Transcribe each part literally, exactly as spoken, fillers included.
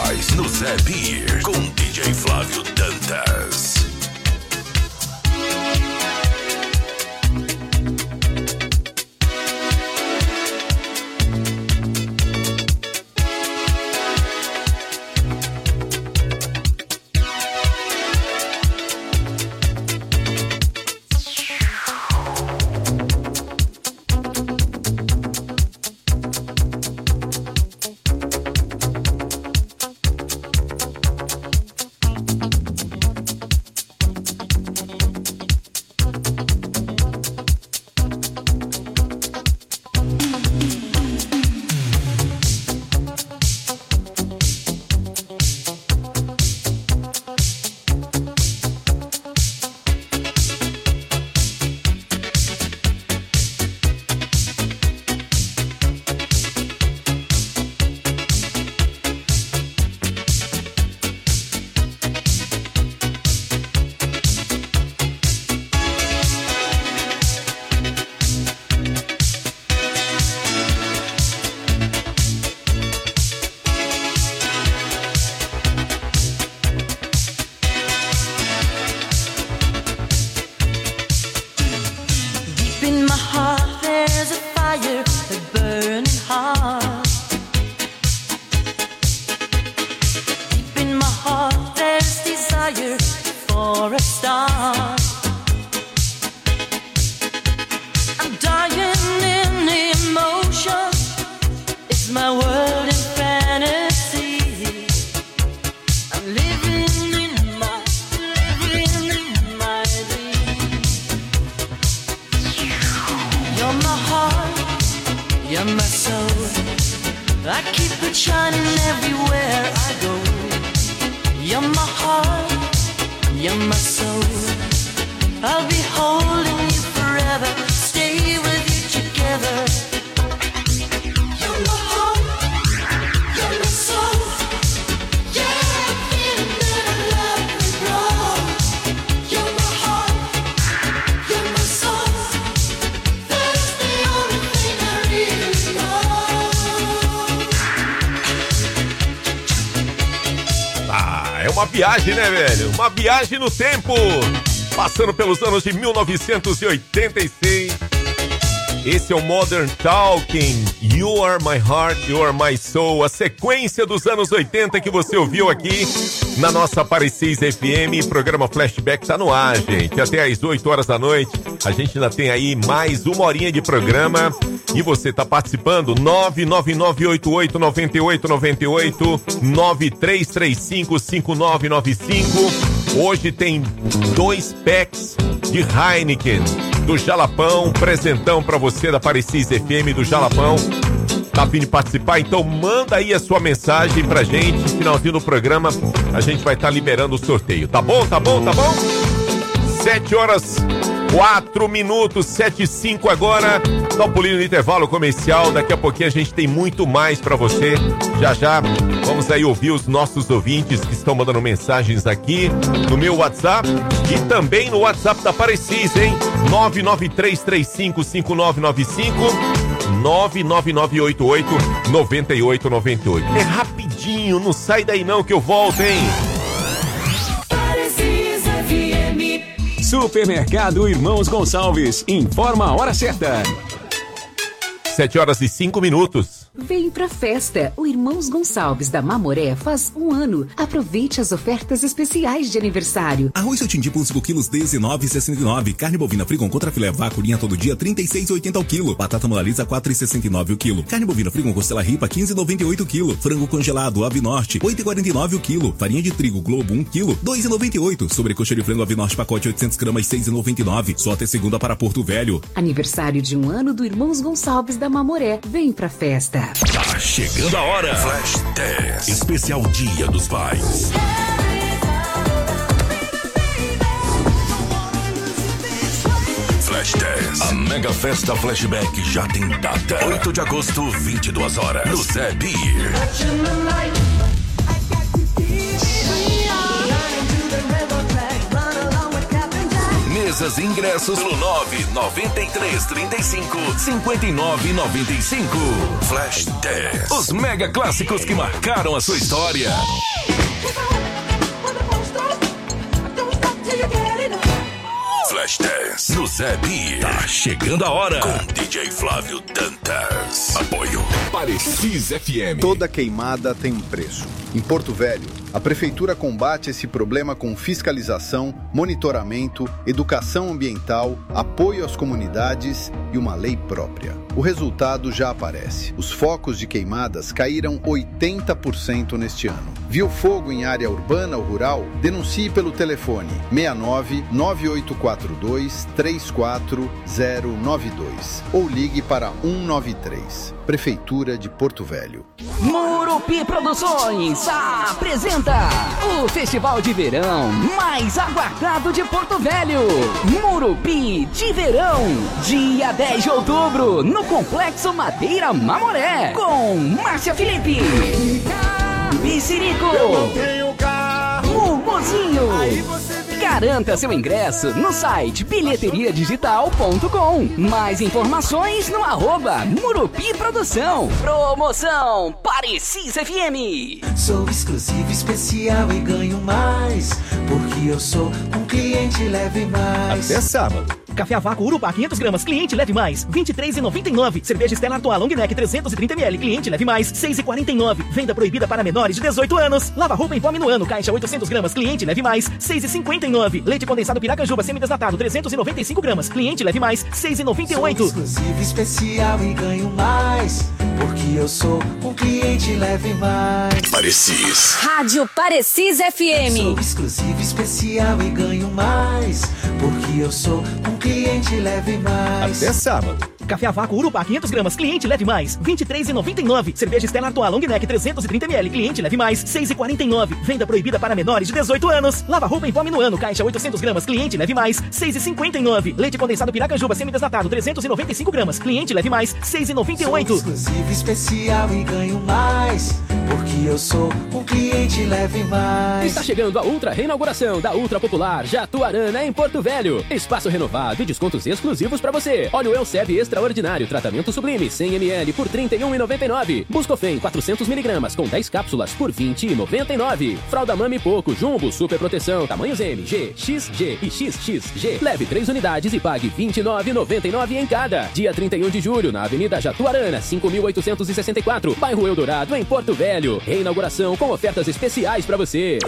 Paz no Zé Beer com D J Flávio Dantas. Viagem, né, velho? Uma viagem no tempo, passando pelos anos de mil novecentos e oitenta e seis. Esse é o Modern Talking, You Are My Heart, You Are My Soul, a sequência dos anos oitenta que você ouviu aqui na nossa Parecis F M. Programa Flashback tá no ar, gente, até às oito horas da noite. A gente ainda tem aí mais uma horinha de programa e você tá participando. Nove nove nove oito oito nove oito nove oito, nove três três cinco cinco nove nove cinco. Hoje tem dois packs de Heineken do Jalapão, presentão pra você da Parecis F M do Jalapão. Tá a fim de participar? Então manda aí a sua mensagem pra gente. Finalzinho do programa a gente vai estar tá liberando o sorteio. Tá bom? Tá bom? Tá bom? Sete horas, quatro minutos, sete e cinco agora. Dá um pulinho no intervalo comercial. Daqui a pouquinho a gente tem muito mais pra você. Já já vamos aí ouvir os nossos ouvintes que estão mandando mensagens aqui no meu WhatsApp e também no WhatsApp da Parecis, hein? nove nove três três cinco cinco nove nove cinco, nove nove nove oito oito nove oito nove oito. É rapidinho, não sai daí não que eu volto, hein? Supermercado Irmãos Gonçalves, informa a hora certa. Sete horas e cinco minutos. Vem pra festa! O Irmãos Gonçalves da Mamoré faz um ano. Aproveite as ofertas especiais de aniversário. Arroz Sotindim por cinco quilos, dezenove reais e sessenta e nove. Carne bovina Frigon contra filé vaca linha todo dia, trinta e seis reais e oitenta centavos o quilo. Batata Monalisa, quatro reais e sessenta e nove centavos o quilo. Carne bovina Frigon costela ripa, quinze reais e noventa e oito centavos o quilo. Frango congelado Ave Norte, oito reais e quarenta e nove centavos o quilo. Farinha de trigo Globo, um quilo, dois reais e noventa e oito centavos. Sobrecoxa de frango Ave Norte, pacote oitocentas gramas, seis reais e noventa e nove centavos. Só até segunda para Porto Velho. Aniversário de um ano do Irmãos Gonçalves da Mamoré. Vem pra festa. Tá chegando a hora. Flash dez. Especial Dia dos Pais. Flash dez. A mega festa Flashback já tem data. oito de agosto, vinte e duas horas. No Zé Beer. Mesa Mesas e ingressos no nove nove três três cinco, cinco nove nove cinco. Flash dez. Os mega clássicos que marcaram a sua história. Flash dez no Zé Beer. Tá chegando a hora com D J Flávio Dantas. Apoio Parecis F M. Toda queimada tem um preço. Em Porto Velho, a Prefeitura combate esse problema com fiscalização, monitoramento, educação ambiental, apoio às comunidades e uma lei própria. O resultado já aparece. Os focos de queimadas caíram oitenta por cento neste ano. Viu fogo em área urbana ou rural? Denuncie pelo telefone seis nove nove oito quatro dois três quatro zero nove dois ou ligue para um nove três. Prefeitura de Porto Velho. Murupi Produções apresenta o Festival de Verão mais aguardado de Porto Velho. Murupi de Verão, dia dez de outubro, no Complexo Madeira Mamoré, com Márcia Felipe, Bicirico, Mumuzinho. Garanta seu ingresso no site bilheteria digital ponto com. Mais informações no arroba Murupi Produção. Promoção Parecis F M. Sou exclusivo, especial e ganho mais, porque eu sou um cliente leve mais. Até sábado. Café a vácuo Urupá quinhentos gramas, cliente leve mais, vinte e três reais e noventa e nove centavos. Cerveja Stella Artois Long Neck trezentos e trinta mililitros, cliente leve mais, seis reais e quarenta e nove centavos. Venda proibida para menores de dezoito anos. Lava roupa em pó Minuano, caixa oitocentos gramas, cliente leve mais, seis reais e cinquenta e nove centavos. Leite condensado Piracanjuba semi-desnatado trezentos e noventa e cinco gramas, cliente leve mais, seis reais e noventa e oito centavos. Sou exclusivo, especial e ganho mais, porque eu sou um cliente leve mais. Parecis. Rádio Parecis F M. Sou exclusivo, especial e ganho mais, porque eu sou um cliente leve mais. Até sábado. Café a vácuo Urupá quinhentos gramas, cliente leve mais, vinte e três reais e noventa e nove centavos. Cerveja Stella Artois Long Neck trezentos e trinta mililitros, cliente leve mais, seis reais e quarenta e nove centavos. Venda proibida para menores de dezoito anos. Lava roupa em pó Minuano, caixa oitocentos gramas, cliente leve mais, seis reais e cinquenta e nove centavos. Leite condensado Piracanjuba semi-desnatado trezentos e noventa e cinco gramas, cliente leve mais, seis reais e noventa e oito centavos. Sou exclusivo, especial e ganho mais, porque eu sou um cliente leve mais. Está chegando a ultra reinauguração da Ultra Popular Jatuarana em Porto Velho. Espaço renovado e descontos exclusivos para você. Óleo Elseb Extraordinário, tratamento sublime cem mililitros por trinta e um reais e noventa e nove centavos. Buscofem quatrocentos miligramas com dez cápsulas por vinte reais e noventa e nove centavos. Fralda Mami Poco Jumbo Super Proteção tamanhos M, G, X G e X X G. Leve três unidades e pague vinte e nove reais e noventa e nove centavos em cada. Dia trinta e um de julho na Avenida Jatuarana, cinco mil oitocentos e sessenta e quatro, bairro Eldorado, em Porto Velho. Reinauguração com ofertas especiais para você.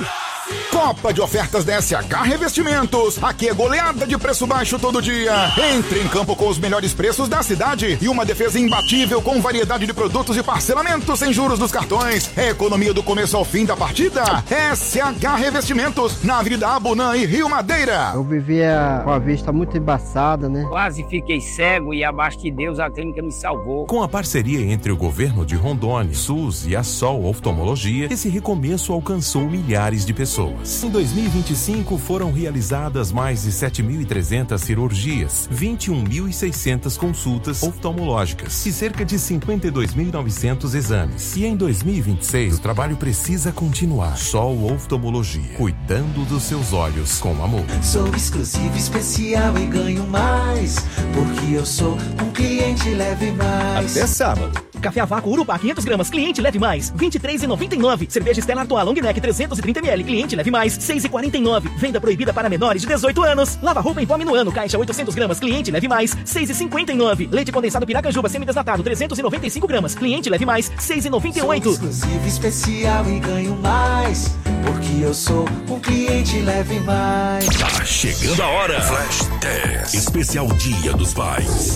Copa de ofertas da S H Revestimentos. Aqui é goleada de preço baixo todo dia. Entre em campo com os melhores preços da cidade e uma defesa imbatível com variedade de produtos e parcelamento sem juros dos cartões. É economia do começo ao fim da partida. S H Revestimentos, na Avenida Abunã e Rio Madeira. Eu vivia com a vista muito embaçada, né? Quase fiquei cego e abaixo de Deus a clínica me salvou. Com a parceria entre o governo de Rondônia, SUS e a Sol Oftalmologia, esse recomeço alcançou milhares de pessoas. Em dois mil e vinte e cinco foram realizadas mais de sete mil e trezentas cirurgias, vinte e um mil e seiscentas consultas oftalmológicas e cerca de cinquenta e dois mil e novecentos exames. E em dois mil e vinte e seis o trabalho precisa continuar. Sol Oftalmologia, cuidando dos seus olhos com amor. Sou exclusivo, especial e ganho mais, porque eu sou um cliente leve mais. Até sábado. Café a vácuo Urupá quinhentos gramas, cliente leve mais, vinte e três reais e noventa e nove centavos. Cerveja Stella Artois Long Neck trezentos e trinta mililitros, cliente leve mais, seis reais e quarenta e nove centavos. Venda proibida para menores de dezoito anos. Lava roupa em pó Minuano, caixa oitocentos gramas, cliente leve mais, seis reais e cinquenta e nove centavos. Leite condensado Piracanjuba semi-desnatado trezentos e noventa e cinco gramas, cliente leve mais, seis reais e noventa e oito centavos. Sou exclusivo, especial e ganho mais, porque eu sou um cliente leve mais. Tá chegando a hora. Flash dez, especial Dia dos Pais.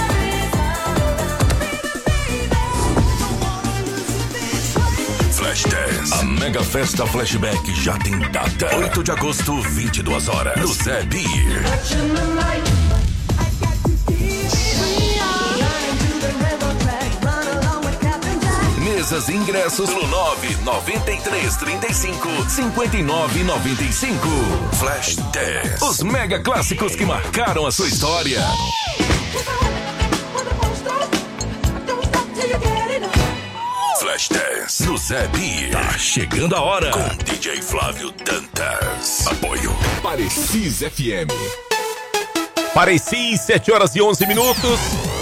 Flash dez, a mega festa flashback já tem data. oito de agosto, vinte e duas horas, no Zé Beer. Mesas e ingressos no nove nove três três cinco, cinco nove nove cinco. Flash dez, os mega clássicos que marcaram a sua história. Flash dez no Zé Beer. Tá chegando a hora com D J Flávio Dantas. Apoio Parecis F M. Pareci, sete horas e onze minutos.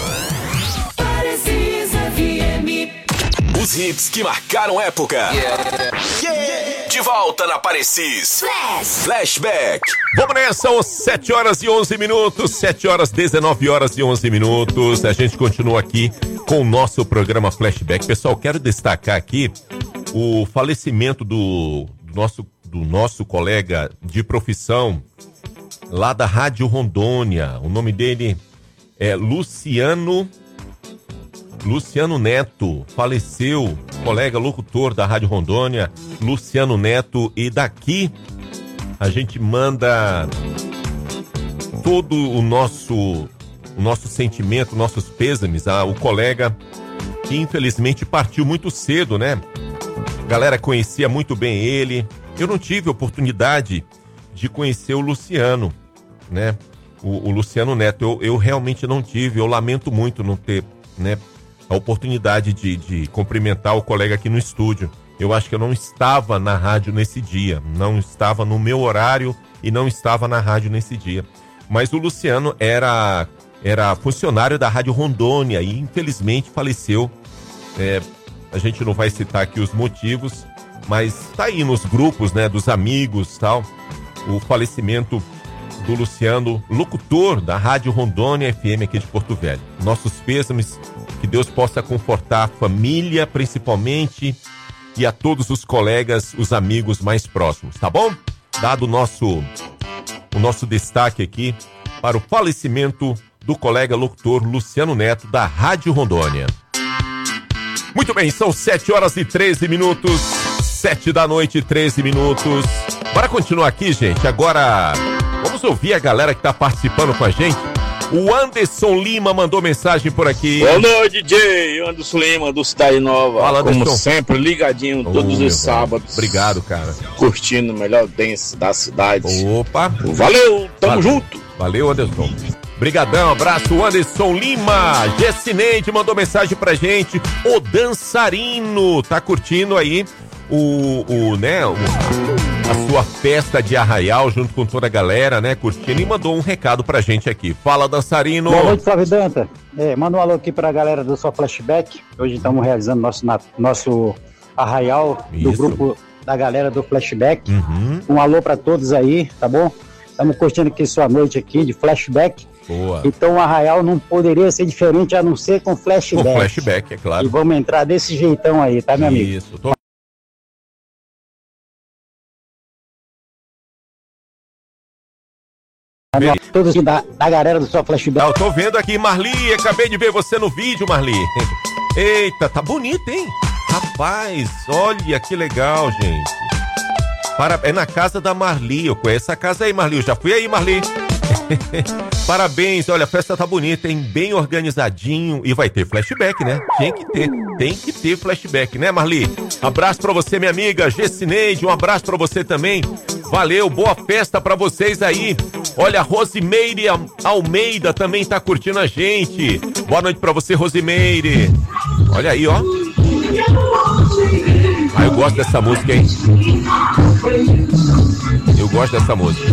Parecis F M. Os hits que marcaram época. Yeah. Yeah. De volta na Parecis. Flash. Flashback. Vamos nessa, são sete horas e onze minutos, sete horas, dezenove horas e onze minutos. A gente continua aqui com o nosso programa Flashback. Pessoal, quero destacar aqui o falecimento do, do, nosso, do nosso colega de profissão lá da Rádio Rondônia. O nome dele é Luciano... Luciano Neto, faleceu, colega locutor da Rádio Rondônia, Luciano Neto, e daqui a gente manda todo o nosso, o nosso sentimento, nossos pêsames ao colega que infelizmente partiu muito cedo, né? A galera conhecia muito bem ele. Eu não tive oportunidade de conhecer o Luciano, né? O, o Luciano Neto, eu, eu realmente não tive, eu lamento muito não ter, né, a oportunidade de, de cumprimentar o colega aqui no estúdio. Eu acho que eu não estava na rádio nesse dia, não estava no meu horário e não estava na rádio nesse dia. Mas o Luciano era, era funcionário da Rádio Rondônia e infelizmente faleceu. É, a gente não vai citar aqui os motivos, mas tá aí nos grupos, né, dos amigos e tal, o falecimento do Luciano, locutor da Rádio Rondônia F M aqui de Porto Velho. Nossos pêsames, que Deus possa confortar a família, principalmente, e a todos os colegas, os amigos mais próximos, tá bom? Dado o nosso, o nosso destaque aqui para o falecimento do colega locutor Luciano Neto, da Rádio Rondônia. Muito bem, são sete horas e treze minutos, sete da noite, treze minutos. Bora continuar aqui, gente. Agora, vamos ouvir a galera que tá participando com a gente. O Anderson Lima mandou mensagem por aqui. Boa noite, D J. Anderson Lima, do Cidade Nova. Fala, como Anderson. sempre, ligadinho Oh, todos meu os sábados. Obrigado, cara. Curtindo o melhor dance da cidade. Opa. Valeu, tamo Valeu. junto. Valeu, Anderson. Brigadão, abraço, Anderson Lima. Jessineide mandou mensagem pra gente. O dançarino tá curtindo aí o, o né, o, a sua festa de arraial junto com toda a galera, né, curtindo, e mandou um recado pra gente aqui. Fala, dançarino. Boa noite, Flávio Danta. É, manda um alô aqui pra galera do Só Flashback. Hoje estamos realizando nosso, na, nosso arraial do Isso. grupo da galera do Flashback. Uhum. Um alô pra todos aí, tá bom? Estamos curtindo aqui sua noite aqui de Flashback. Boa. Então o arraial não poderia ser diferente a não ser com Flashback. O flashback, é claro. E vamos entrar desse jeitão aí, tá, meu amigo? Isso, tô... Todos da, da galera do Só Flashback. Eu tô vendo aqui, Marli, acabei de ver você no vídeo, Marli. Eita, tá bonito, hein? Rapaz, olha que legal, gente. Para... É na casa da Marli, eu conheço a casa aí, Marli, eu já fui aí, Marli. Parabéns, olha, a festa tá bonita, hein? Bem organizadinho, e vai ter flashback, né? Tem que ter, tem que ter flashback, né, Marli? Abraço pra você, minha amiga Jessineide, um abraço pra você também. Valeu, boa festa pra vocês aí. Olha, Rosimeire Almeida também tá curtindo a gente. Boa noite pra você, Rosimeire. Olha aí, ó. Ah, eu gosto dessa música, hein? Eu gosto dessa música.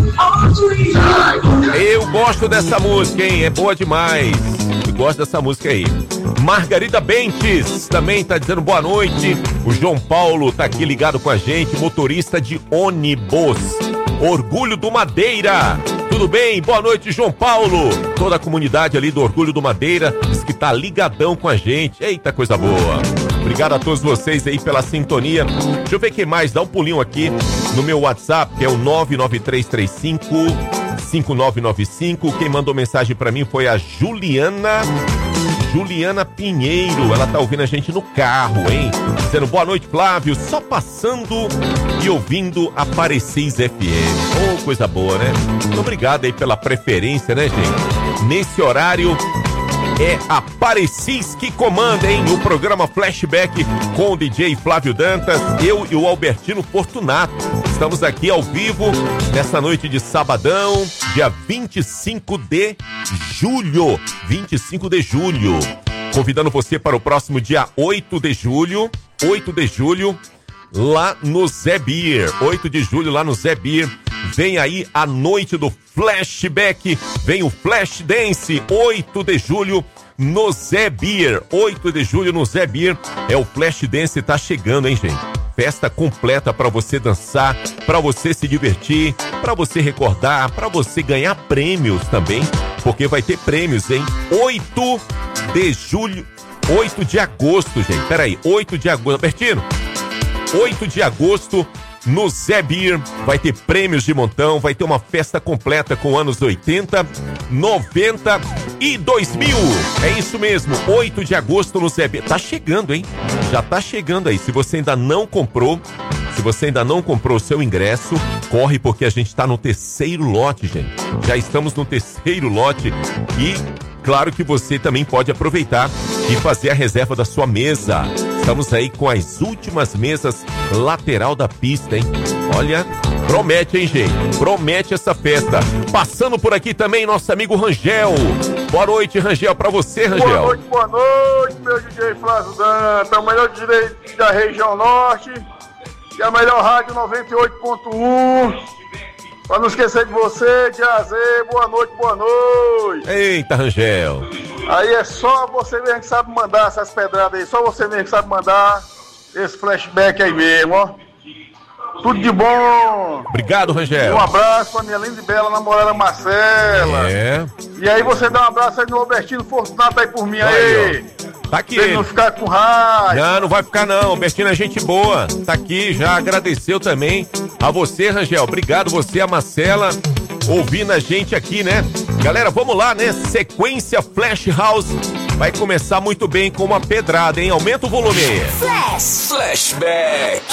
Eu gosto dessa música, hein? É boa demais. Eu gosto dessa música aí. Margarida Bentes também tá dizendo boa noite. O João Paulo tá aqui ligado com a gente, motorista de ônibus. Orgulho do Madeira. Tudo bem? Boa noite, João Paulo. Toda a comunidade ali do Orgulho do Madeira diz que tá ligadão com a gente. Eita, coisa boa. Obrigado a todos vocês aí pela sintonia. Deixa eu ver quem mais. Dá um pulinho aqui no meu WhatsApp, que é o nove nove três três cinco, cinco nove nove cinco. Quem mandou mensagem pra mim foi a Juliana... Juliana Pinheiro, ela tá ouvindo a gente no carro, hein? Dizendo boa noite, Flávio, só passando e ouvindo a Parecis F M. Oh, coisa boa, né? Muito obrigado aí pela preferência, né, gente? Nesse horário é a Parecis que comanda, hein? O programa Flashback com o D J Flávio Dantas, eu e o Albertino Fortunato. Estamos aqui ao vivo nessa noite de sabadão, dia vinte e cinco de julho. vinte e cinco de julho. Convidando você para o próximo dia oito de julho. oito de julho, lá no Zé Beer. oito de julho, lá no Zé Beer. Vem aí a noite do Flashback, vem o Flash Dance, oito de julho no Zé Beer, oito de julho no Zé Beer, é o Flash Dance, tá chegando, hein, gente? Festa completa para você dançar, para você se divertir, para você recordar, para você ganhar prêmios também, porque vai ter prêmios, hein? oito de julho, oito de agosto, gente, peraí, oito de agosto, Bertino, oito de agosto no Zé Beer, vai ter prêmios de montão, vai ter uma festa completa com anos oitenta, noventa e dois mil. É isso mesmo, oito de agosto no Zé Beer. Tá chegando, hein? Já tá chegando aí. Se você ainda não comprou, se você ainda não comprou o seu ingresso, corre porque a gente tá no terceiro lote, gente. Já estamos no terceiro lote e claro que você também pode aproveitar e fazer a reserva da sua mesa. Estamos aí com as últimas mesas lateral da pista, hein? Olha, promete, hein, gente? Promete essa festa. Passando por aqui também nosso amigo Rangel. Boa noite, Rangel, pra você, Rangel. Boa noite, boa noite, meu D J Flávio Danta, o melhor D J da região norte e a melhor rádio noventa e oito ponto um. Pra não esquecer de você, de A Z, boa noite, boa noite. Eita, Rangel. Aí é só você mesmo que sabe mandar essas pedradas aí, só você mesmo que sabe mandar esse flashback aí mesmo, ó. Tudo de bom. Obrigado, Rangel. Um abraço pra minha linda e bela namorada Marcela. É. E aí você dá um abraço aí no Albertino Fortunato aí por mim aí. aí tá aqui. Pra ele não ficar com raiva. Não, não vai ficar não. Albertino é gente boa. Tá aqui, já agradeceu também a você, Rangel. Obrigado você, a Marcela, ouvindo a gente aqui, né? Galera, vamos lá, né? Sequência Flash House. Vai começar muito bem com uma pedrada, hein? Aumenta o volume aí. Flash. Flashback.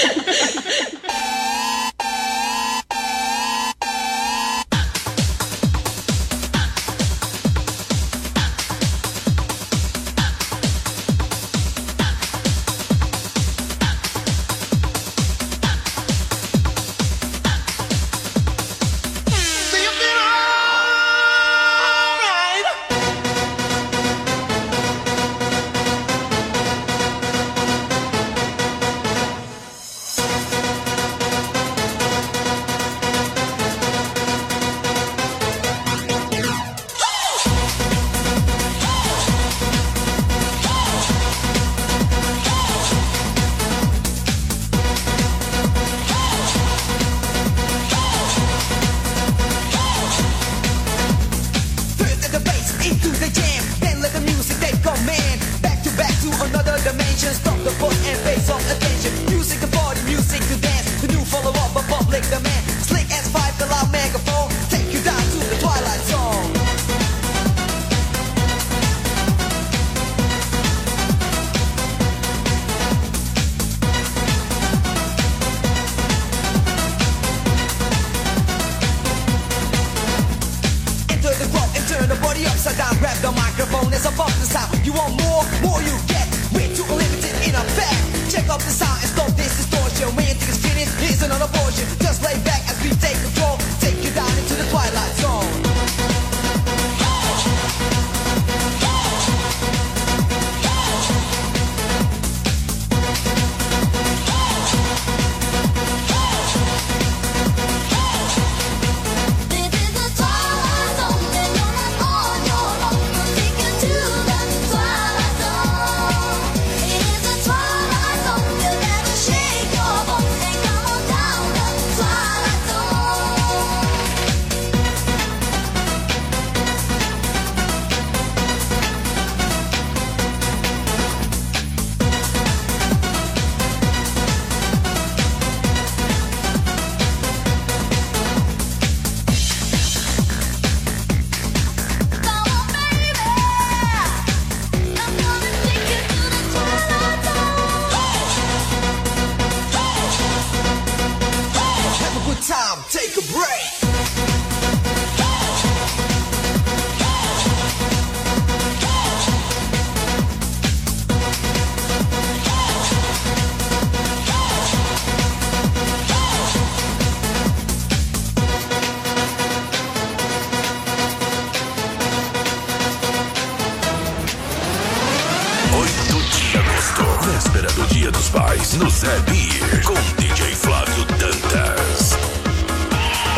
Véspera do Dia dos Pais no Zé Beer com D J Flávio Dantas.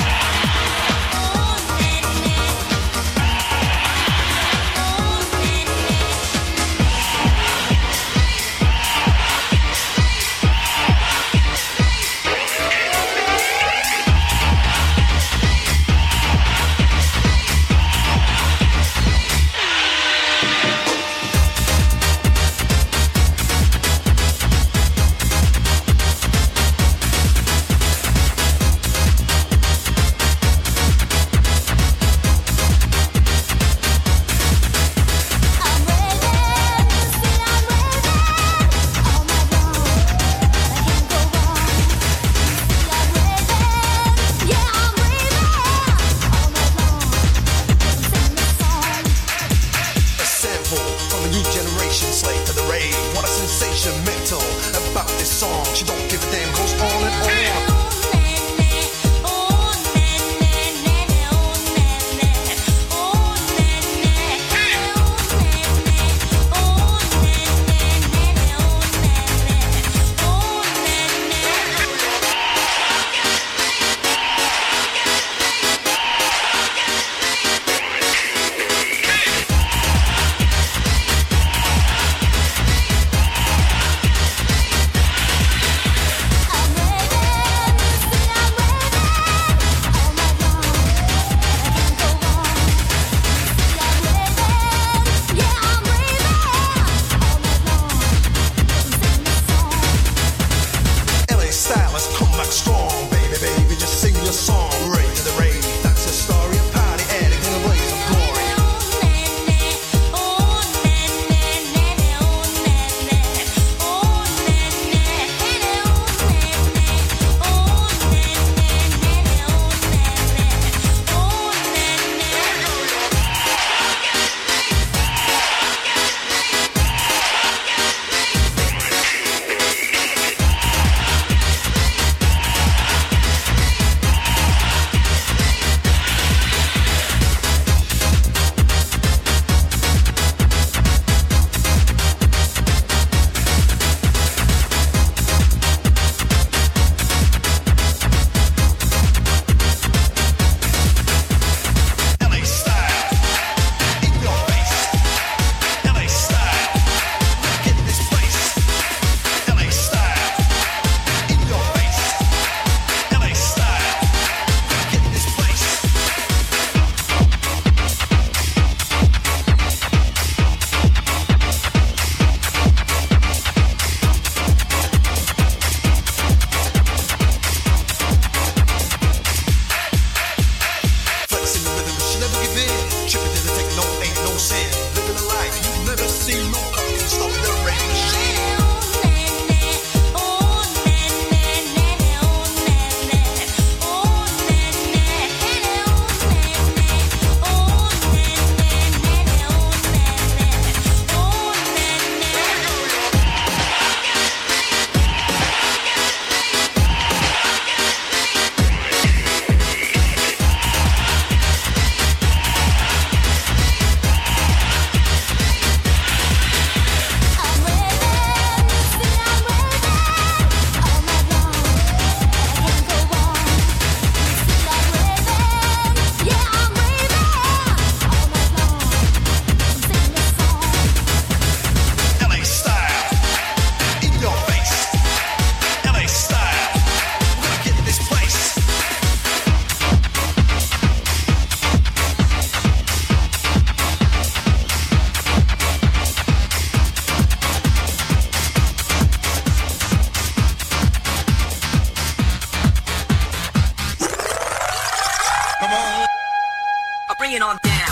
bring it on down.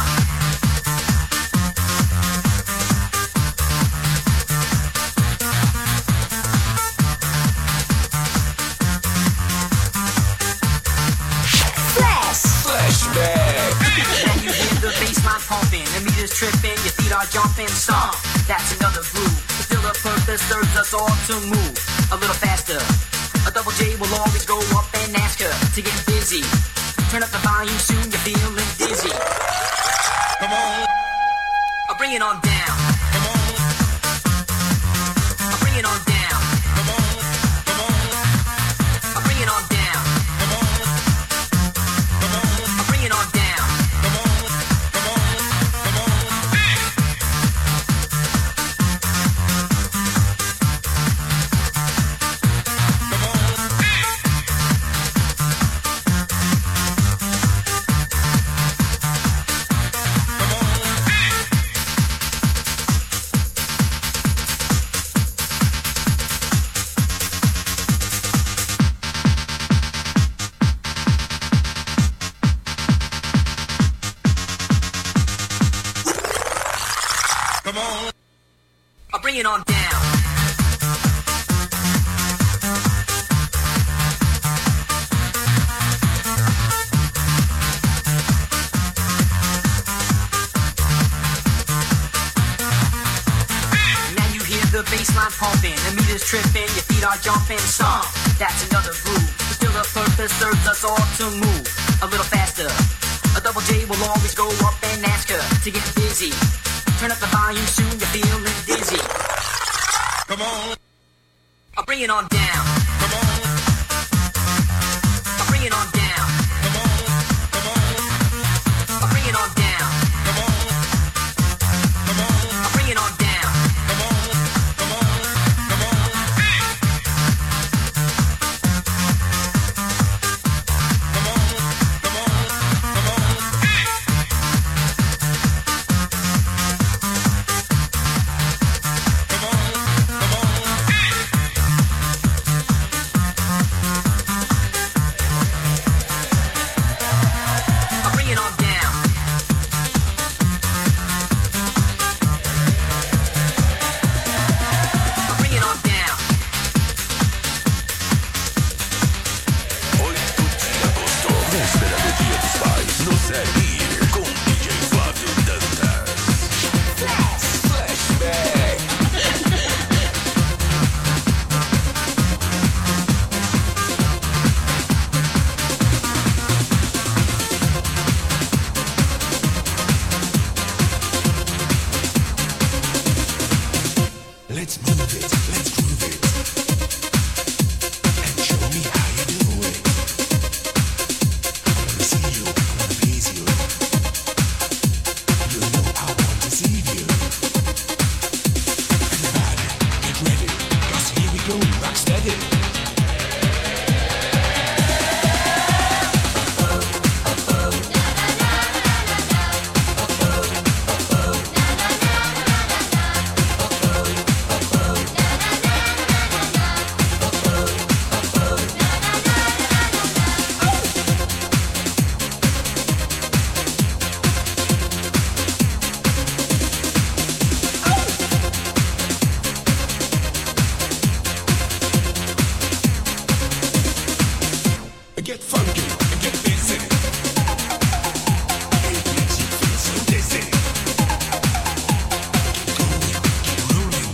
Flashback. When you hear the bassline pumping, the meters tripping, your feet are jumping. Some, that's another groove. Still the purpose serves us all to move a little faster. A double J will always go up and ask her to get busy. Turn up the volume, soon you're feeling dizzy. Come on, I'll bring it on down. Come on, I'll bring it on down. Come on, come on, I'll bring it on down. Come on, come on, I'll bring it on down. Come on, come on, come on. Come on, I'll bring it on down. Now you hear the bassline pumping, the meters tripping, your feet are jumping. Some, that's another groove. Still the purpose serves us all to move a little faster. A double J will always go up and ask her to get busy. Turn up the volume, soon you're feeling dizzy. Come on, I'll bring it on down. Come on, I'll bring it on down. Come on, come on, I'll bring it on down. Come on, come on, I'll bring it on down. Come on, come on, come on. Come on, come on, come on. Let's move it, let's groove it, and show me how you do it. I wanna see you, I wanna please you. You know I want to see you. Everybody, get ready, 'cause here we go, rock steady. Get funky and get busy. It makes you feel so dizzy. Keep going, keep rolling.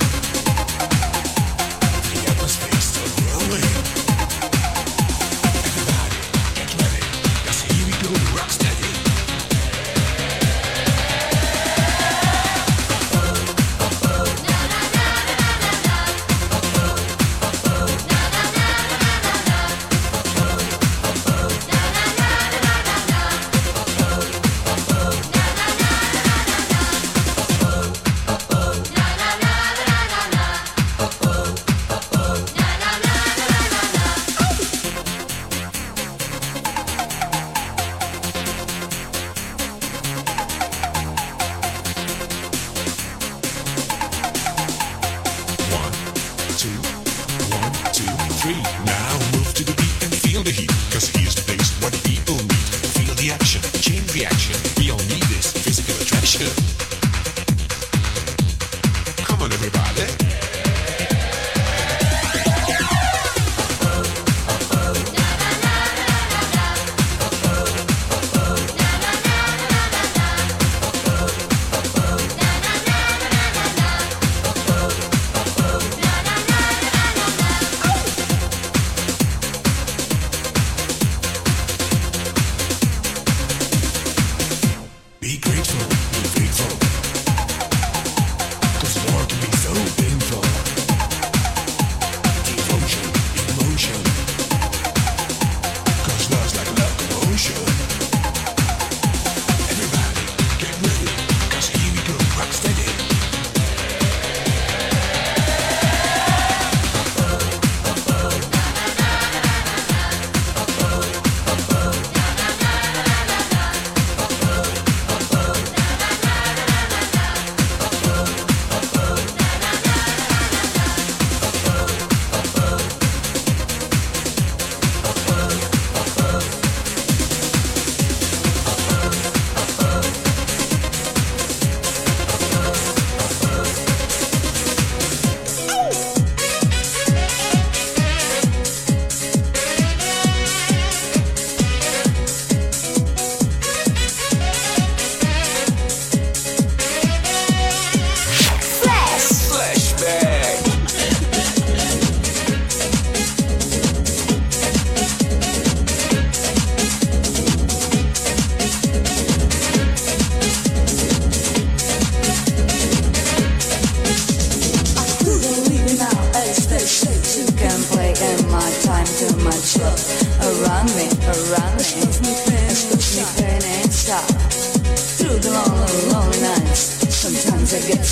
The atmosphere's still rolling. Everybody, get ready, 'cause here we go, rock steady. Now move to the beat and feel the heat, 'cause here's the place what people need. Feel the action, chain reaction, we all need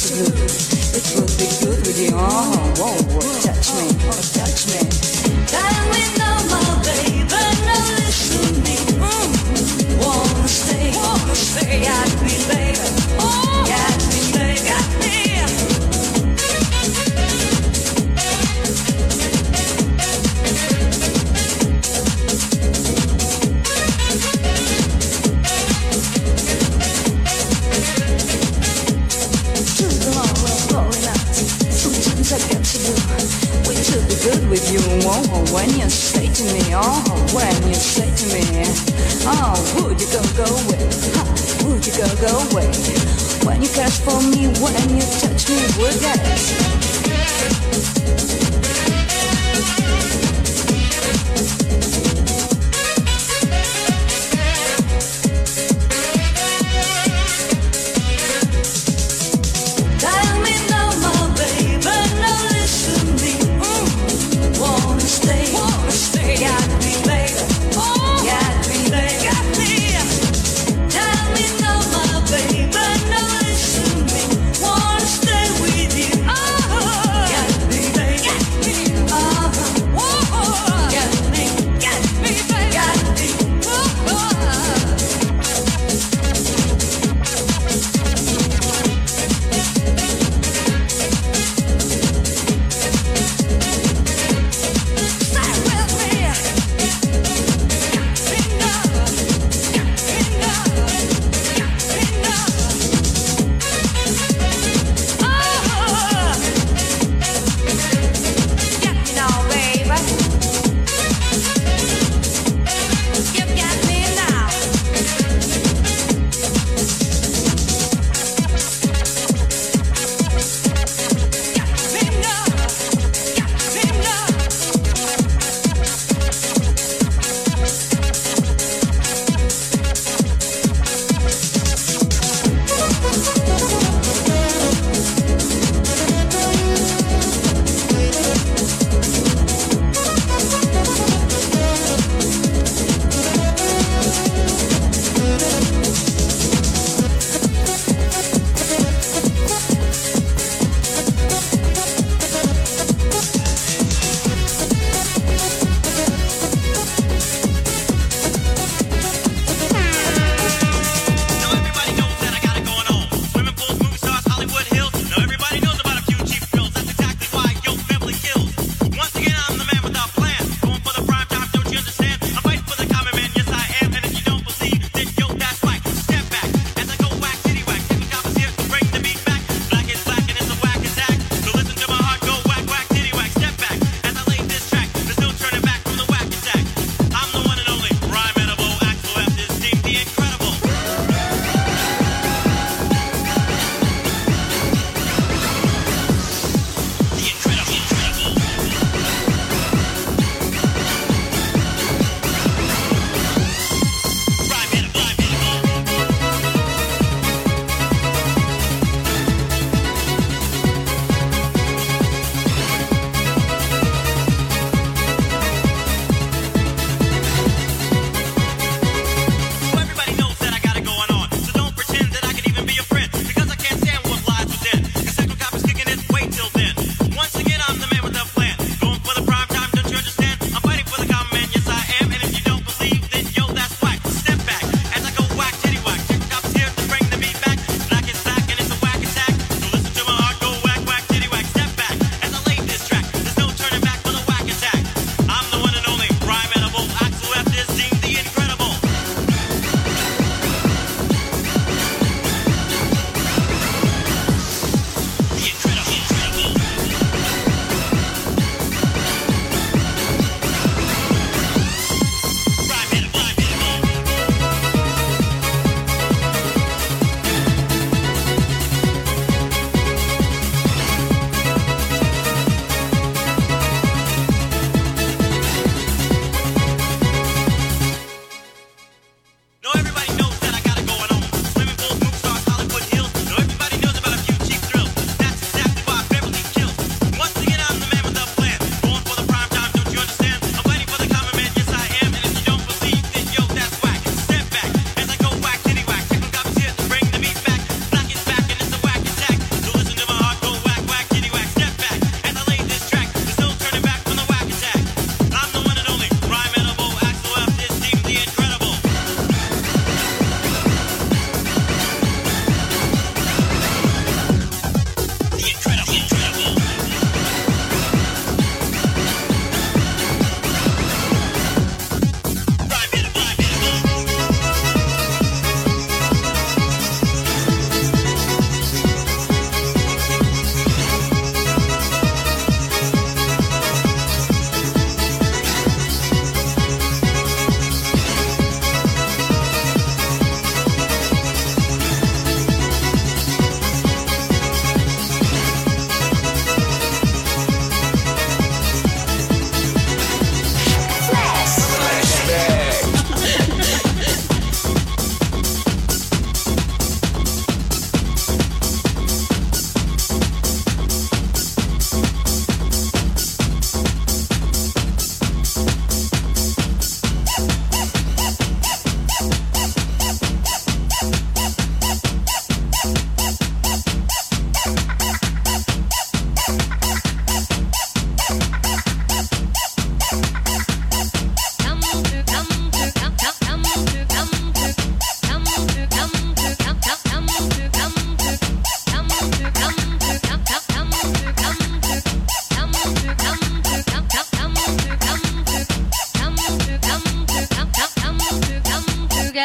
to blue. It would be good with you. Oh, whoa, whoa, touch me, oh, touch me. Tell me now, my baby, now listen to me. Mm. Wanna stay, wanna stay, got me, baby. Oh, got me, baby, got me. Good with you, oh, when you say to me, oh, when you say to me, oh, would you go, go away, huh, would you go, go away, when you catch for me, when you touch me, would get Whoa!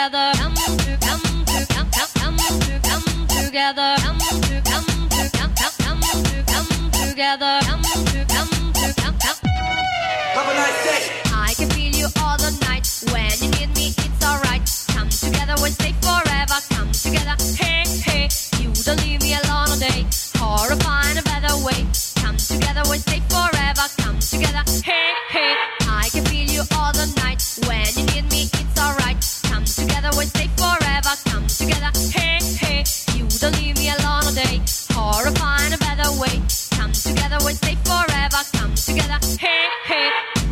together, come to come to come come to come together, come to come to come come to come together, come to come to come come. Have a nice day. I can feel you all the night. When you need me, it's alright. Come together, we'll stay forever. Come together, hey hey. You don't leave me alone all day, or find a better way. Come together, we'll stay forever. Come together, hey hey. I can feel you all the night. When you need me, it's alright. Come together, we'll stay forever. Come together, hey hey. You don't leave me alone all day, or find a better way. Come together, we'll stay forever. Come together, hey hey.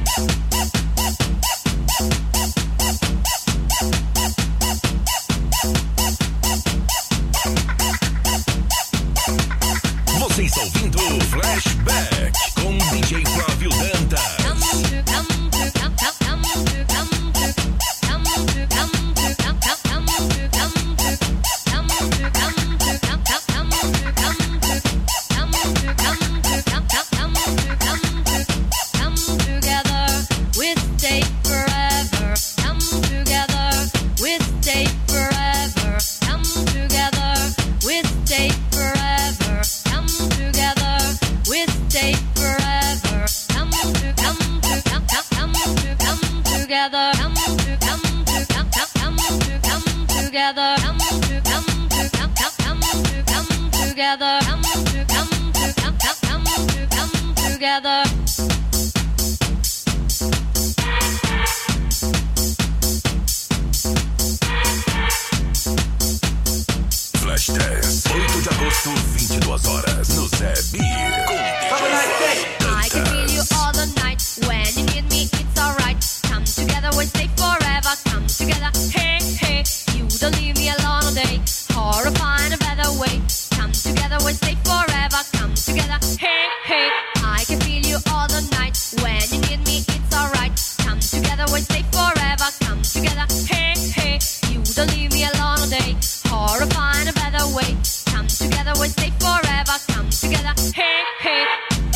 Você está ouvindo o Flashback com D J Flávio Dantas. Flash Dance, oito de agosto, vinte e duas horas, no Zé Beer, com I can feel you all the night. When you need me, it's alright. Come together, we'll stay forever. Come together, hey hey. You don't leave me alone all day, or find a better way. Come together, we'll stay forever. Come together, hey hey. I can feel you all the night. When you need me, it's alright. Come together, we'll stay forever. Come together, hey hey. You don't leave me alone all day, or find a better way. Come together, we'll stay forever. Come together, hey hey.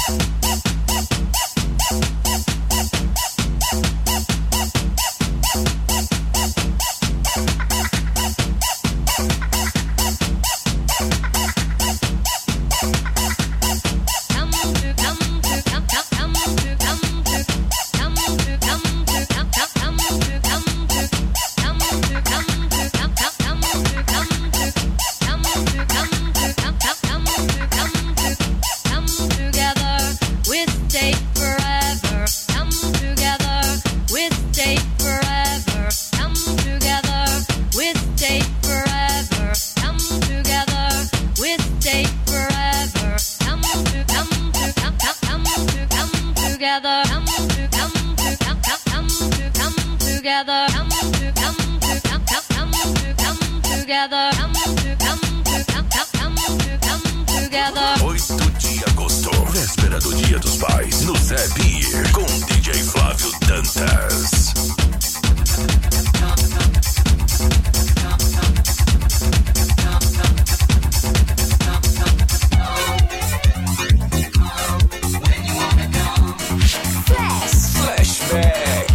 oito de agosto, véspera do Dia dos Pais, no Zé Beer, com D J Flávio Dantas. Flashback.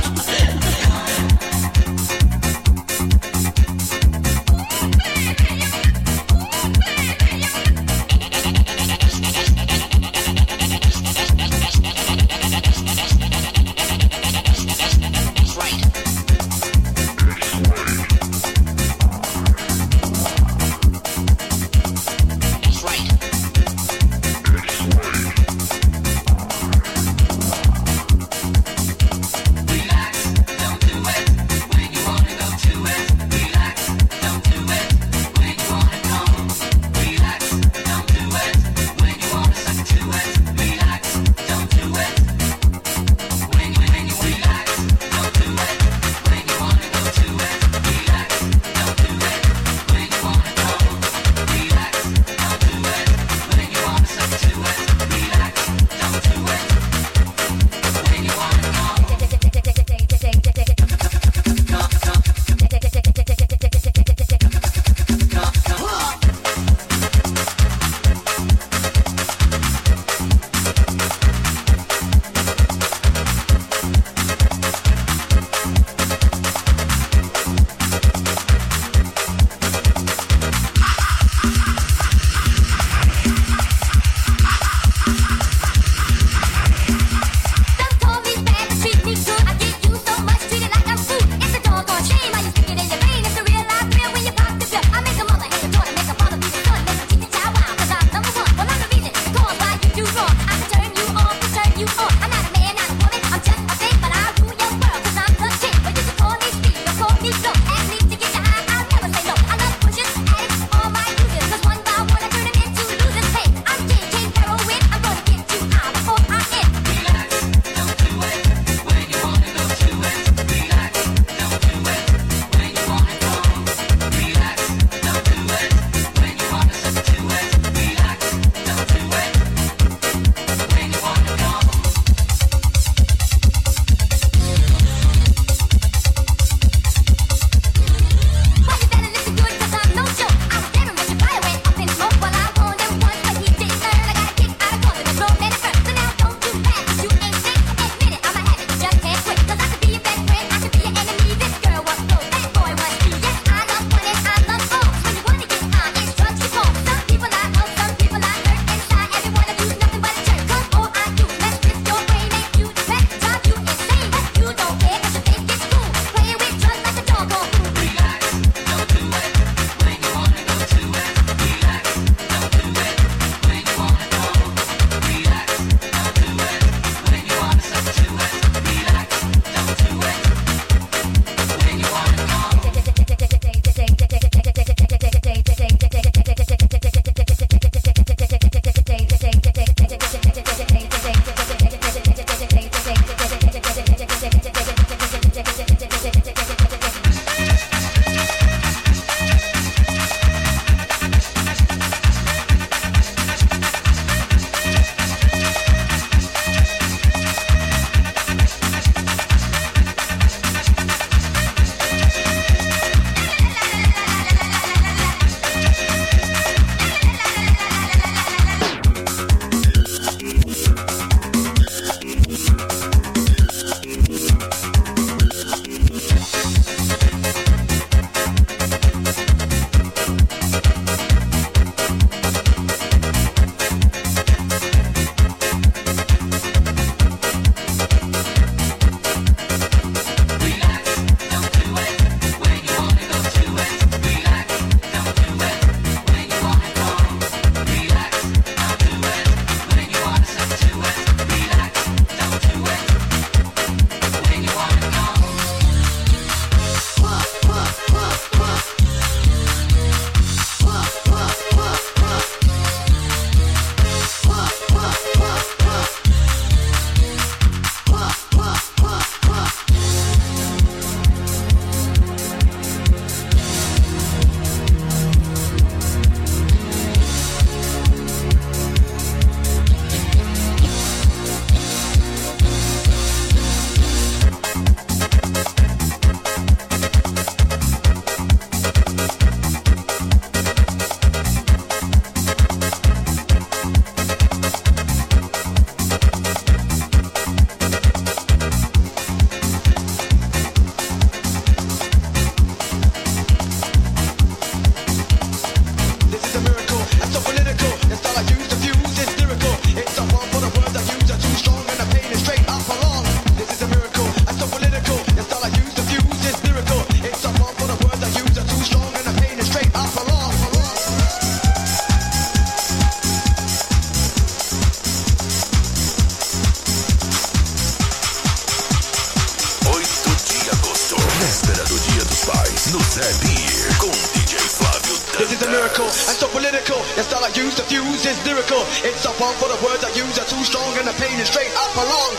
Zé D com D J Flávio Dantas. This is a miracle and so political. The style I use to fuse is lyrical. It's a bomb for the words I use are too strong and the pain is straight up along.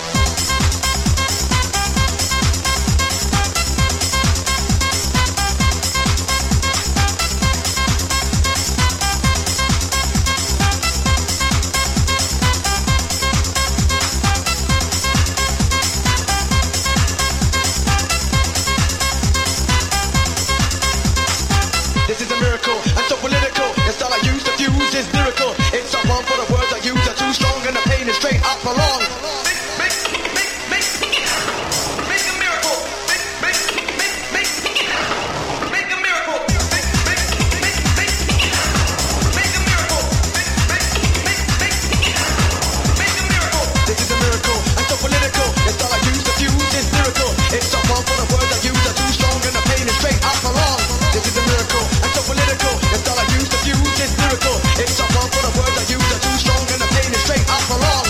This is a miracle and so political. The style I use to fuse is lyrical. It's a bomb for the words I use are too strong and the pain is straight up along. Make, make, make, make, make a miracle. Make, make, make, make, make a miracle. Make, make, make, make, make a miracle. Make, make, make, make, make a miracle. This is a miracle and so political. The style I use to fuse is lyrical. It's a bomb for the words I use are too strong and the pain is straight up along. This is a miracle and so political. The style I use to fuse is lyrical. It's a bomb for the words I use are too strong and the pain is straight up along.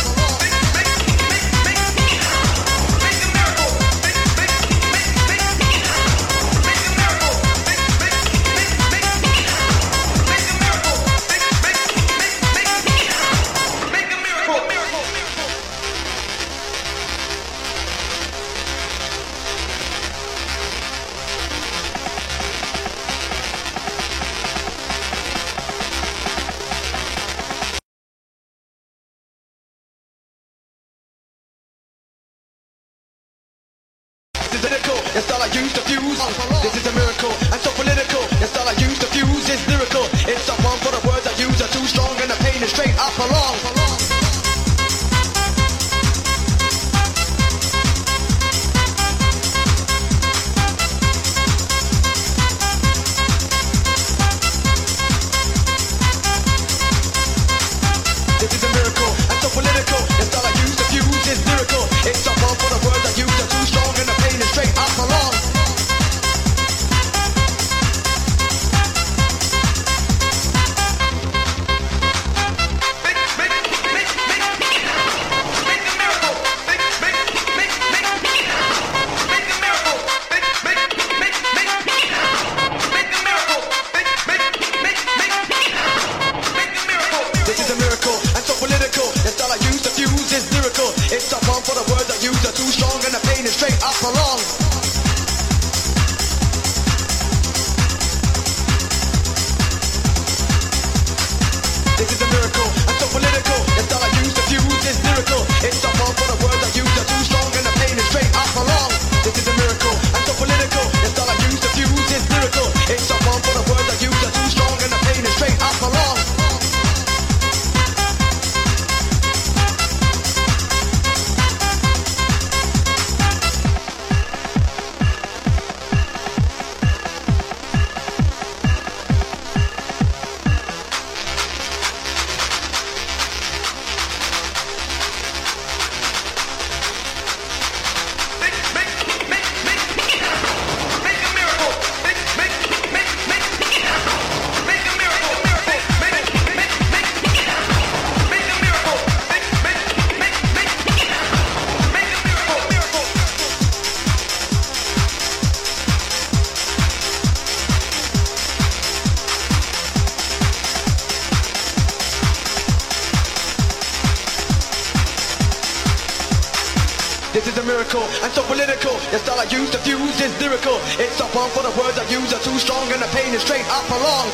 The style I use to fuse. This is a miracle and so political. The style I use to fuse is lyrical. It's a bomb for the words I use are too strong and the pain is straight up along. This is a miracle and so political. The style I use to fuse is lyrical. It's a bomb for the words I use are too strong and the pain is straight up along. This is a miracle and so political. The style I use to fuse is lyrical. It's a bomb for the words I use are too strong and the pain is straight up along. This is a miracle and so political. The style I use to fuse is lyrical. It's a bomb for the words I use are too strong and the pain is straight up along. This is a miracle and so political. The style I use to fuse is lyrical. It's a bomb for the words I use are too strong and the pain is straight up along. This is a miracle and so political. The style I use to fuse is lyrical. It's a bomb for the words I use are too strong and the pain is straight up along.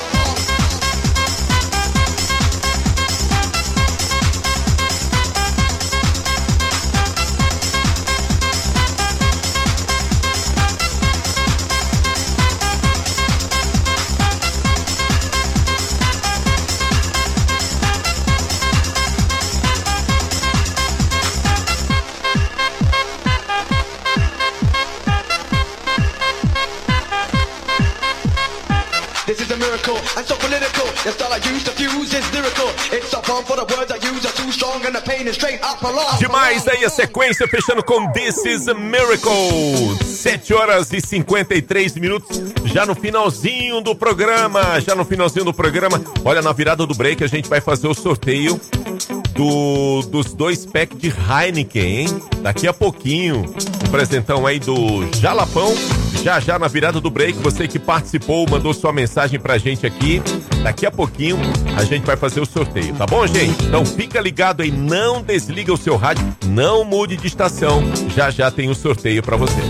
This is a miracle and so political. The style I use to fuse is lyrical. It's a bomb for the words I use are too strong and the pain is straight up along. Demais aí a sequência, fechando com This is a Miracle. sete horas e cinquenta e três minutos, já no finalzinho do programa, já no finalzinho do programa. Olha, na virada do break a gente vai fazer o sorteio do, dos dois packs de Heineken, hein? Daqui a pouquinho. presentão aí do Jalapão. Já já na virada do break, você que participou, mandou sua mensagem pra gente aqui. Daqui a pouquinho a gente vai fazer o sorteio, tá bom, gente? Então fica ligado aí, não desliga o seu rádio, não mude de estação. Já já tem o sorteio pra você.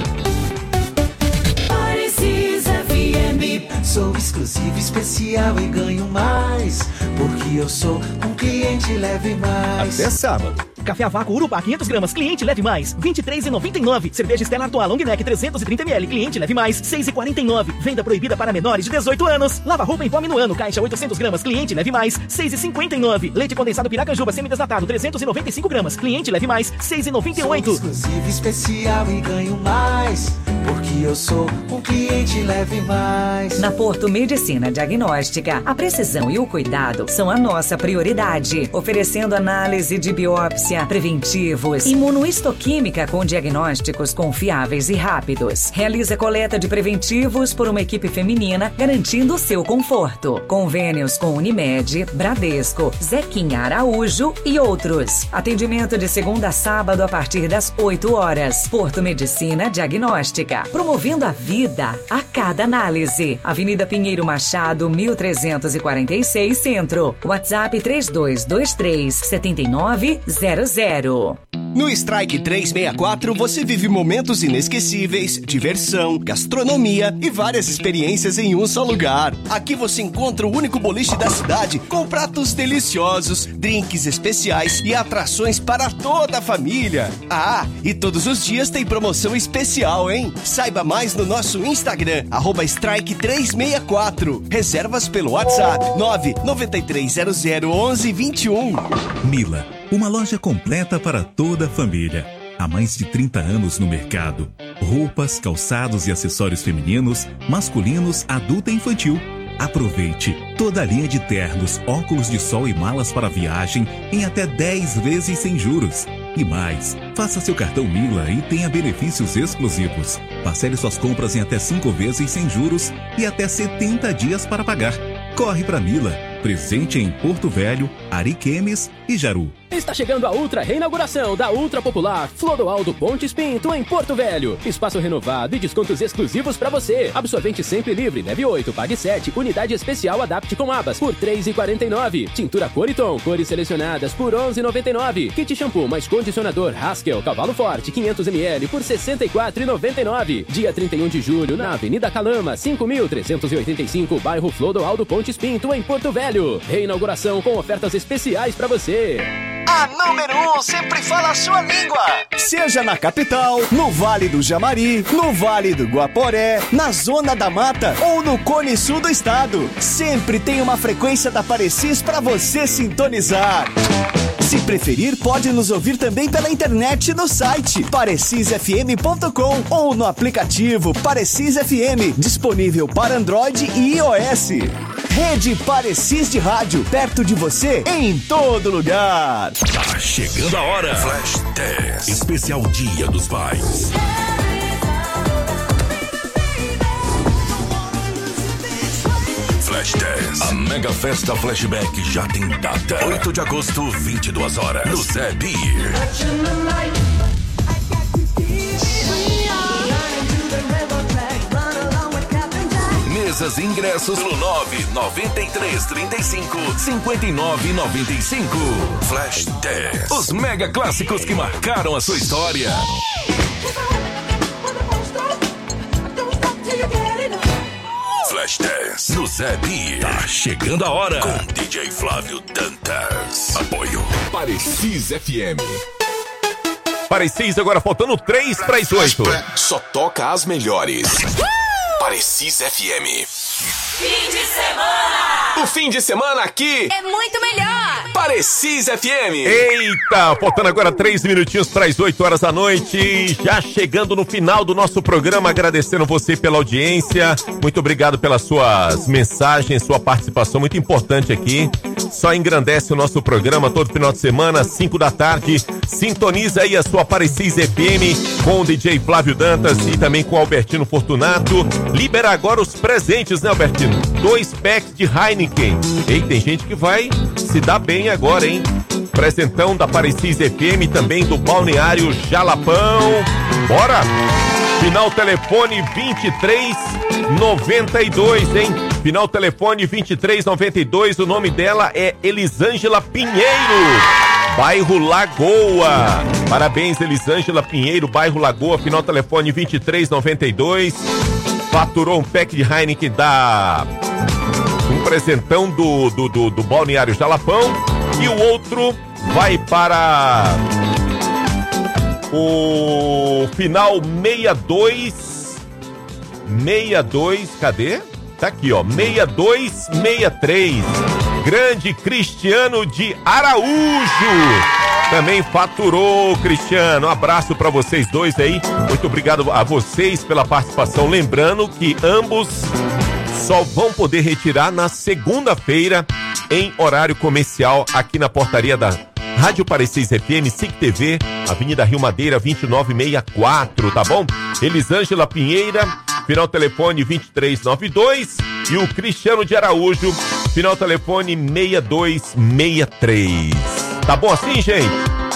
Sou exclusivo, especial e ganho mais, porque eu sou um cliente leve mais. Até sábado. Café a vácuo Urupá quinhentas gramas, cliente leve mais, vinte e três reais e noventa e nove centavos. Cerveja Stella Artois Long Neck trezentos e trinta mililitros, cliente leve mais, seis reais e quarenta e nove centavos. Venda proibida para menores de dezoito anos. Lava roupa em pó Minuano, caixa oitocentas gramas, cliente leve mais, seis reais e cinquenta e nove centavos. Leite condensado Piracanjuba semidesnatado trezentos e noventa e cinco gramas, cliente leve mais, seis reais e noventa e oito centavos. Sou exclusivo, especial e ganho mais, porque eu sou um cliente leve mais. Na Porto Medicina Diagnóstica, a precisão e o cuidado são a nossa prioridade, oferecendo análise de biópsia, preventivos, imunohistoquímica com diagnósticos confiáveis e rápidos. Realiza coleta de preventivos por uma equipe feminina, garantindo o seu conforto. Convênios com Unimed, Bradesco, Zequinha Araújo e outros. Atendimento de segunda a sábado a partir das oito horas. Porto Medicina Diagnóstica, promovendo a vida a cada análise. Avenida Pinheiro Machado, mil trezentos e quarenta e seis, Centro. WhatsApp três dois dois três, sete nove zero zero. No Strike trezentos e sessenta e quatro você vive momentos inesquecíveis, diversão, gastronomia e várias experiências em um só lugar. Aqui você encontra o único boliche da cidade com pratos deliciosos, drinks especiais e atrações para toda a família. Ah, e todos os dias tem promoção especial, hein? Saiba mais no nosso Instagram, arroba Strike trezentos e sessenta e quatro. Reservas pelo WhatsApp nove nove três zero zero onze vinte e um. Mila, uma loja completa para toda a família. Há mais de trinta anos no mercado. Roupas, calçados e acessórios femininos, masculinos, adulto e infantil. Aproveite toda a linha de ternos, óculos de sol e malas para viagem em até dez vezes sem juros. E mais, faça seu cartão Mila e tenha benefícios exclusivos. Parcele suas compras em até cinco vezes sem juros e até setenta dias para pagar. Corre para Mila, presente em Porto Velho, Ariquemes e Jaru. Está chegando a ultra reinauguração da ultra popular Flodoaldo Pontes Pinto em Porto Velho. Espaço renovado e descontos exclusivos para você. Absorvente sempre livre, leve oito, pague sete. Unidade especial adapte com abas por três reais e quarenta e nove centavos. Tintura Coriton, cores selecionadas por onze reais e noventa e nove centavos. Kit shampoo mais condicionador Haskell Cavalo Forte quinhentos mililitros por sessenta e quatro reais e noventa e nove centavos. Dia trinta e um de julho na Avenida Calama, cinco mil trezentos e oitenta e cinco, bairro Flodoaldo Pontes Pinto em Porto Velho. Reinauguração com ofertas especiais para você. A número um sempre fala a sua língua. Seja na capital, no Vale do Jamari, no Vale do Guaporé, na Zona da Mata ou no Cone Sul do estado. Sempre tem uma frequência da Parecis para você sintonizar. Se preferir, pode nos ouvir também pela internet no site parecis f m ponto com ou no aplicativo Parecis F M, disponível para Android e iOS. Rede Parecis de rádio, perto de você, em todo lugar. Tá chegando a hora. Flash dez, especial Dia dos Pais. Flash dez, a mega festa Flashback já tem data. oito de agosto, vinte e duas horas, no Zé Beer. Mesas e ingressos no nove nove três três cinco, cinco nove nove cinco. Flash dez, os mega clássicos que marcaram a sua história. Flash dez, no Zé Beer. Tá chegando a hora. Com D J Flávio Dantas. Apoio Parecis F M. Parecis, agora faltando três para as oito. Só toca as melhores. Parecis F M. Fim de semana! O fim de semana aqui é muito melhor! Parecis F M. Eita, faltando agora três minutinhos para as oito horas da noite. Já chegando no final do nosso programa, agradecendo você pela audiência. Muito obrigado pelas suas mensagens, sua participação muito importante aqui. Só engrandece o nosso programa todo final de semana, cinco da tarde. Sintoniza aí a sua Parecis F M com o D J Flávio Dantas e também com o Albertino Fortunato. Libera agora os presentes, né, Albertino? Dois packs de Heineken. Ei, tem gente que vai se dar bem agora, hein? Presentão da Parecis F M, também do Balneário Jalapão. Bora! Final telefone vinte e três noventa e dois, hein? Final telefone vinte e três noventa e dois, o nome dela é Elisângela Pinheiro, bairro Lagoa. Parabéns, Elisângela Pinheiro, bairro Lagoa, final telefone vinte e três noventa e dois. Faturou um pack de Heineken da... um presentão do, do, do, do Balneário Jalapão. E o outro vai para o final sessenta e dois. sessenta e dois, cadê? Tá aqui, ó, sessenta e dois sessenta e três. Grande Cristiano de Araújo. Também faturou, Cristiano. Um abraço para vocês dois aí. Muito obrigado a vocês pela participação. Lembrando que ambos só vão poder retirar na segunda-feira em horário comercial aqui na portaria da Rádio Parecis F M, S I C T V, Avenida Rio Madeira, vinte e nove sessenta e quatro, tá bom? Elisângela Pinheira, final telefone vinte e três noventa e dois, e o Cristiano de Araújo, final telefone sessenta e dois sessenta e três. Tá bom assim, gente?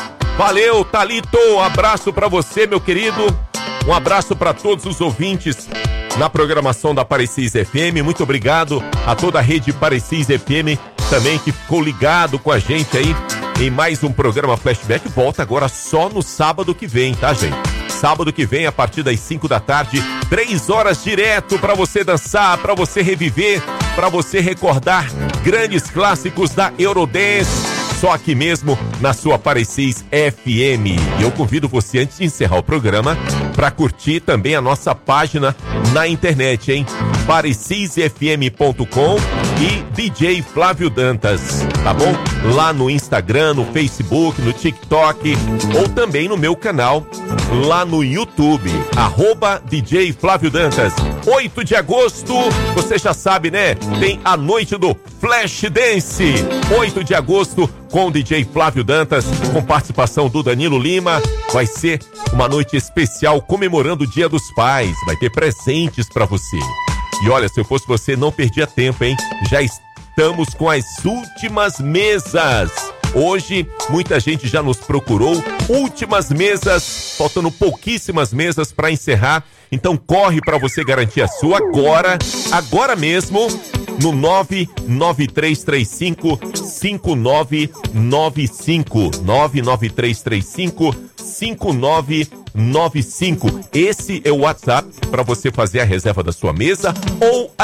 Valeu, Thalito, um abraço pra você, meu querido. Um abraço pra todos os ouvintes na programação da Parecis F M. Muito obrigado a toda a rede Parecis F M também que ficou ligado com a gente aí em mais um programa Flashback. Volta agora só no sábado que vem, tá, gente? Sábado que vem, a partir das cinco da tarde, três horas direto pra você dançar, pra você reviver, pra você recordar grandes clássicos da Eurodance. Só aqui mesmo na sua Parecis F M. E eu convido você, antes de encerrar o programa, para curtir também a nossa página na internet, hein? parecis f m ponto com e D J Flávio Dantas, tá bom? Lá no Instagram, no Facebook, no TikTok ou também no meu canal lá no YouTube, arroba D J Flávio Dantas. oito de agosto, você já sabe, né? Tem a noite do Flash Dance. oito de agosto com o D J Flávio Dantas, com participação do Danilo Lima. Vai ser uma noite especial comemorando o Dia dos Pais. Vai ter presentes pra você. E olha, se eu fosse você, não perdia tempo, hein? Já estamos com as últimas mesas. Hoje, muita gente já nos procurou. Últimas mesas, faltando pouquíssimas mesas para encerrar. Então corre para você garantir a sua agora, agora mesmo, no nove nove três três cinco cinco nove nove cinco. nove nove três três cinco cinco nove nove cinco. Esse é o WhatsApp para você fazer a reserva da sua mesa ou a